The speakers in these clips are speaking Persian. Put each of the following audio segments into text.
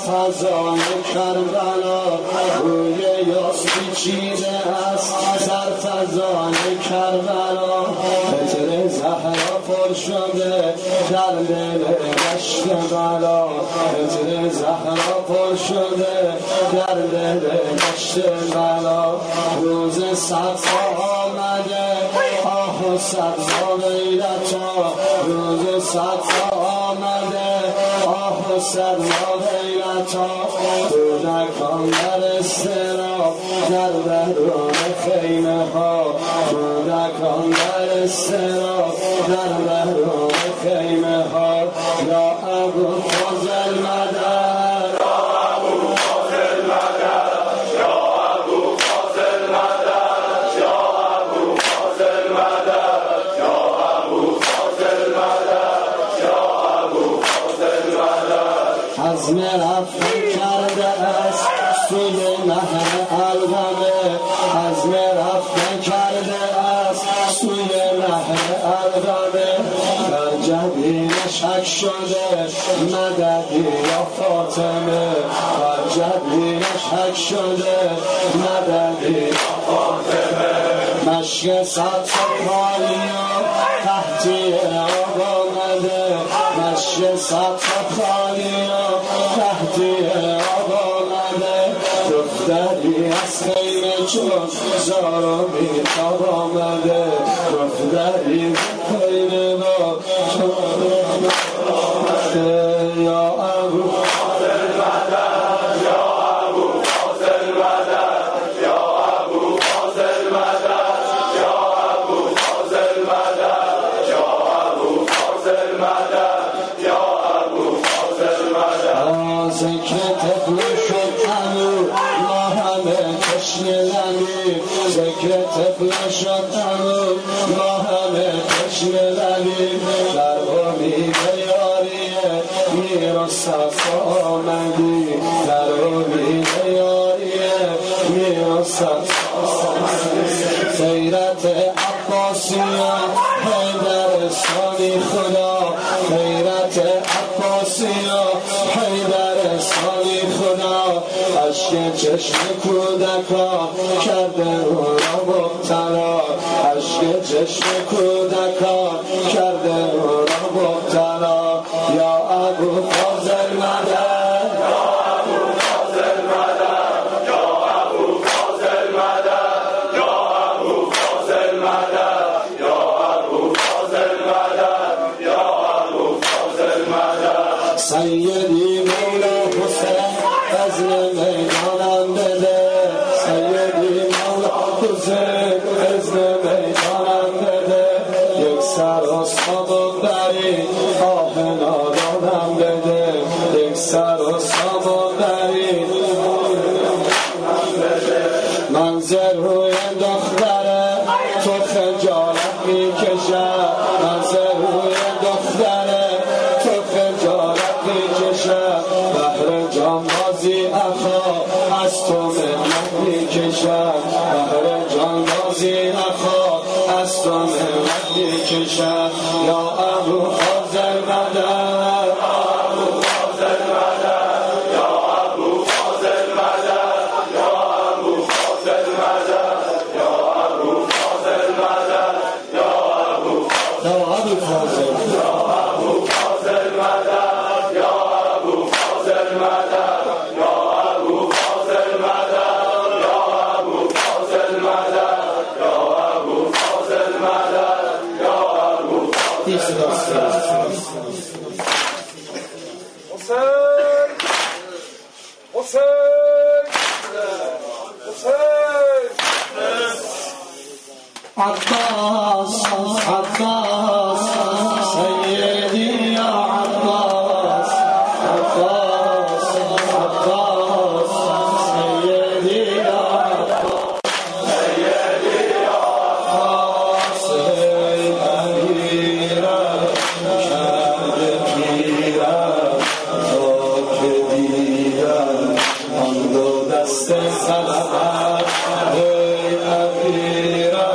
فضای کربلا روی یاس پیچیده است در فضای کربلا قطر زهرا پر شده در دل دشت بلا قطر زهرا پر شده در دل دشت بلا روز صفا آمده آه و صفا غیرتا روز صفا آمده آه و صفا غیرتا کودکان در استراب در درون خیمه ها کودکان در استراب در درون خیمه ها یا ابو فضل مدد یا ابو فضل مدد یا ابو فضل مدد یا ابو فضل مدد یا ابو فضل مدد یا ابو فضل مدد عزم رفتن کرده است سوی نهر الغمه عزم رفتن کرده است سوی نهر الغمه در جبین شک شده مددی یا فاطمه در جبین شک شده مددی یا فاطمه مشک سبز خالی و تحتی آب آمده مشک سبز خالی و تحتی آب آمده دختری از خیمه چون زار و بیتاب آمده دختری خیمه با چون آمده یا ابو فاضل مدد یا ابو فاضل مدد یا ابو فاضل مدد یا ابو فاضل مدد یا ابو فاضل مدد یا ابو فاضل مدد ذکر طفل شد امو ما همه تشنه لبیم ذکر طفل شد امو ما همه تشنه لبیم در امید یاریه میر و صفا آمدی در امید یاریه میر و صفا آمدی خیرت عباسیه حیدر ثانی خدا خیرت عباسیه حیدر ثانی خدا عشق چشم کودکان کرده او را مبتلا عشق چشم کودکان کرده او را مبتلا یا ابو فاضل مدد یا ابو فاضل مدد یا ابو فاضل مدد یا ابو فاضل مدد یا ابو فاضل مدد یا ابو فاضل مدد سیدی مولا حسین فضل میدانم بده سیدی مولا حسین فضل میدانم بده یک سر اصحاب بری آه نادانم بده یک سر اصحاب بری منظر روی دختره تو خجالت میکشد منظر روی دختره تو خجالت میکشد بحر جانبازی اخا از تو منت میکشد بحر جانبازی اخا از تو منت میکشد یا ابو فاضل مدد یا ابو فاضل مدد یا ابو فاضل مدد یا ابو فاضل مدد یا ابو فاضل مدد یا ابو فاضل یا ابو فاضل مدد یا ابو فاضل مدد یا ابو فاضل مدد یا ابو فاضل مدد یا ابو فاضل مدد یا ابو عباس عباس سيدي يا عباس عباس عباس سيدي يا عباس سيدي يا عباس أميرا شركيرا توكديرا عنده دست سلامت أميرا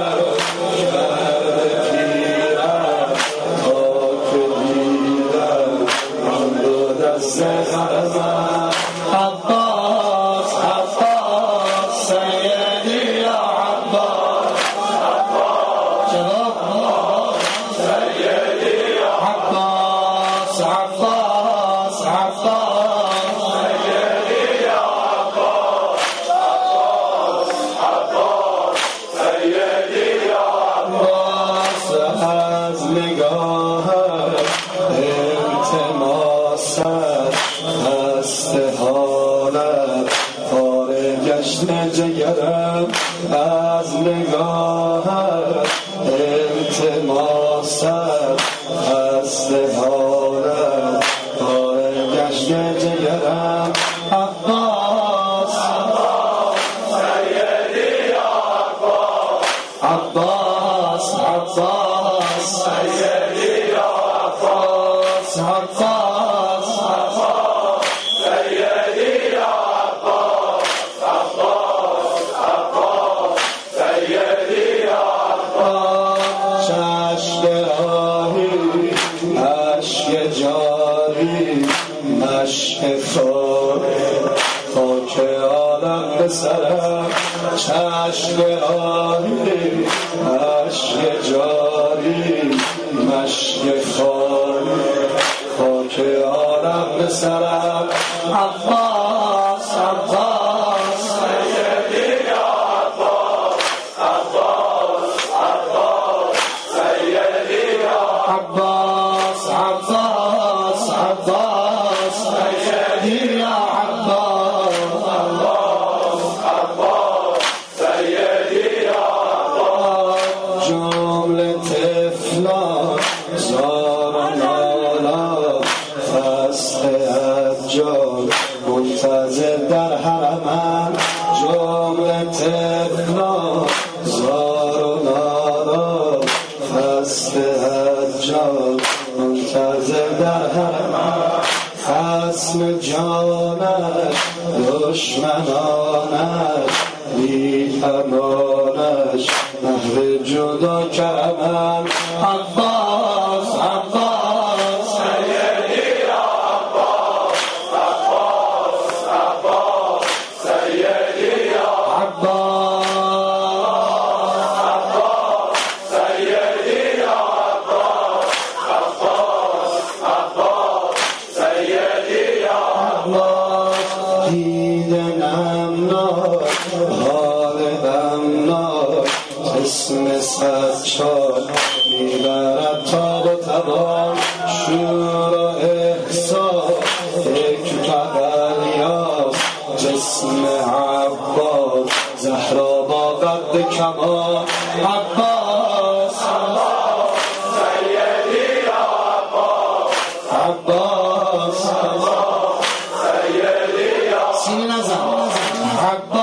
عباس عباس سيدي يا عباس عباس عباس سيدي یا عباس از نگاهت التماست هست حالت پاره گشت جگرم از نگاهت التماست هست حالت پاره گشت جگرم عباس سیدی یا عباس عباس عباس سیدی یا عباس عباس عباس سیدی یا عباس عباس عباس سیدی یا عباس چشم راهی عشق جاری مشق خاک عالم به سرم چشم راهی عشق جاری مشق خاک عالم به سرم عباس عباس سیدی یا عباس عباس عباس سیدی یا عباس عباس عباس سيدي يا عباس عباس سیدی یا عباس جمله طفلان زار و نالان فصل حجاج منتظر در حرمم جمله طفلان زار و نالان فصل حجاج منتظر در حرمم خصم جانش دشمنانش بی امانش مهر جدا کرمم عباس عباس سیدی یا عباس عباس عباس سیدی یا عباس عباس سیدی یا عباس عباس عباس سیدی یا عباس دیده نمناک حال غمناک اسم سجاد میبرد تاب و توان شور و احساس فکر قلیاس جسم عباس زهرا با قد کمان عباس سیدی یا عباس عباس سیدی یا سینه نزن عباس